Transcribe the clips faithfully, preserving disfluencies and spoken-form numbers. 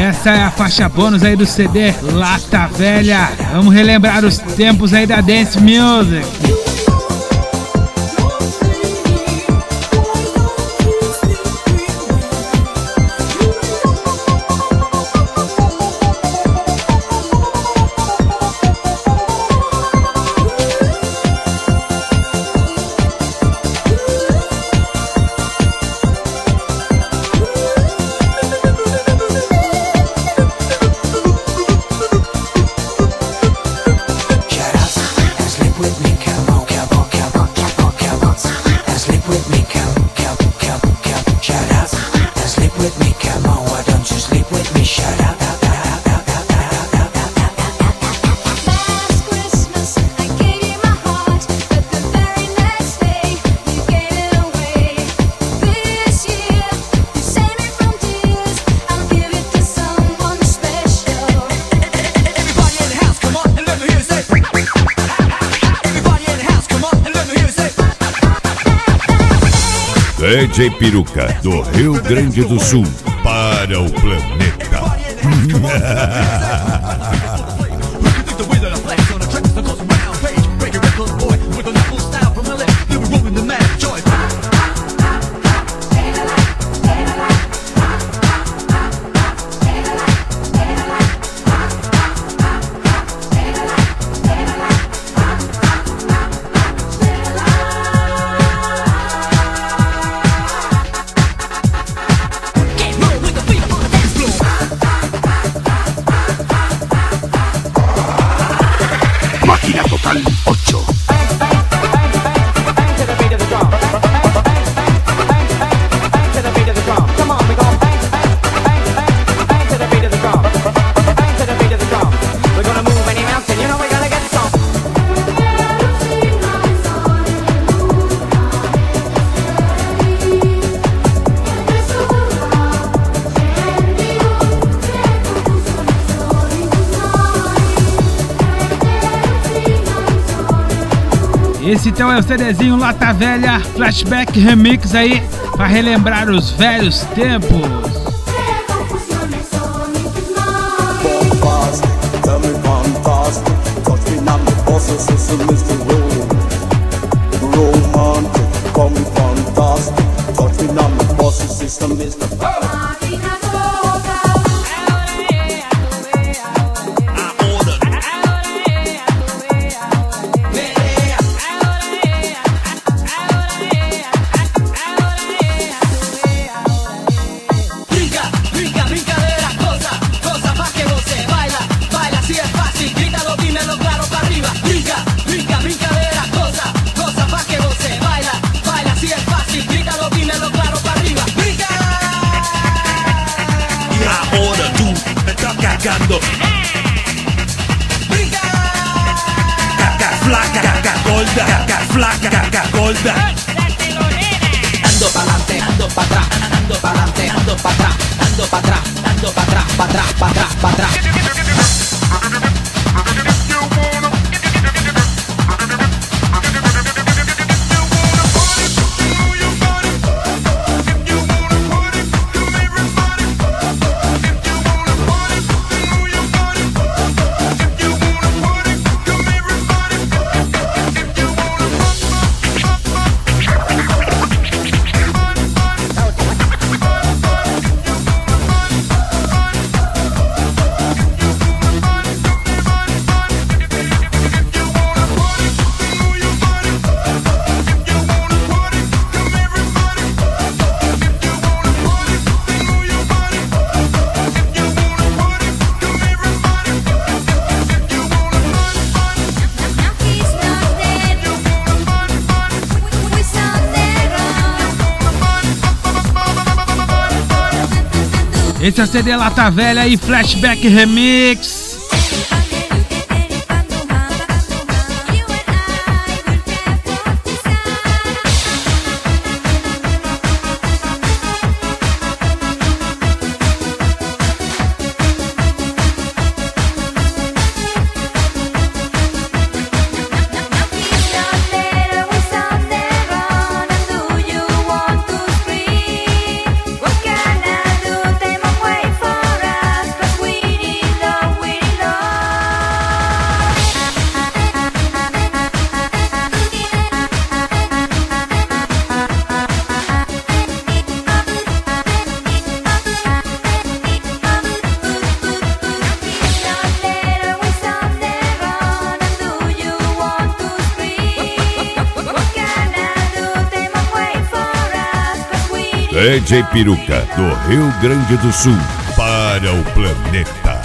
Essa é a faixa bônus aí do C D Lata Velha. Vamos relembrar os tempos aí da Dance Music. D J Peruca, do Rio Grande do Sul, para o planeta. Esse então é o CDzinho Lata Velha Flashback Remix aí, pra relembrar os velhos tempos. Brinca, caca flaca, caca gorda, caca flaca, caca gorda. Ando pa'lante, ando pa' atrás, ando pa'lante, ando pa' atrás, ando pa' atrás, ando pa' atrás, pa' atrás, pa' atrás, pa' atrás. Esse é o C D Lata Velha e Flashback Remix. What can I do? They won't wait for us. D J Peruca, do Rio Grande do Sul, para o planeta.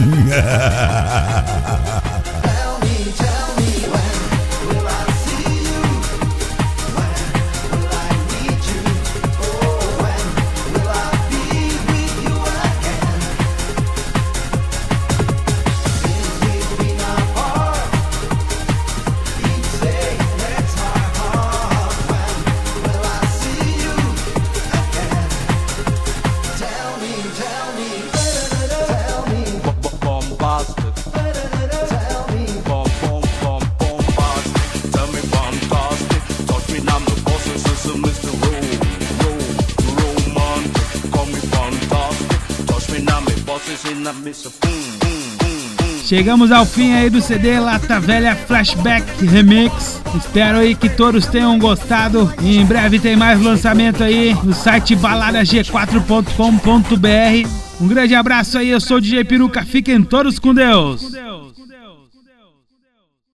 Chegamos ao fim aí do C D Lata Velha Flashback Remix. Espero aí que todos tenham gostado. E em breve tem mais lançamento aí no site balada g quatro ponto com ponto b r. Um grande abraço aí, eu sou o D J Peruca. Fiquem todos com Deus.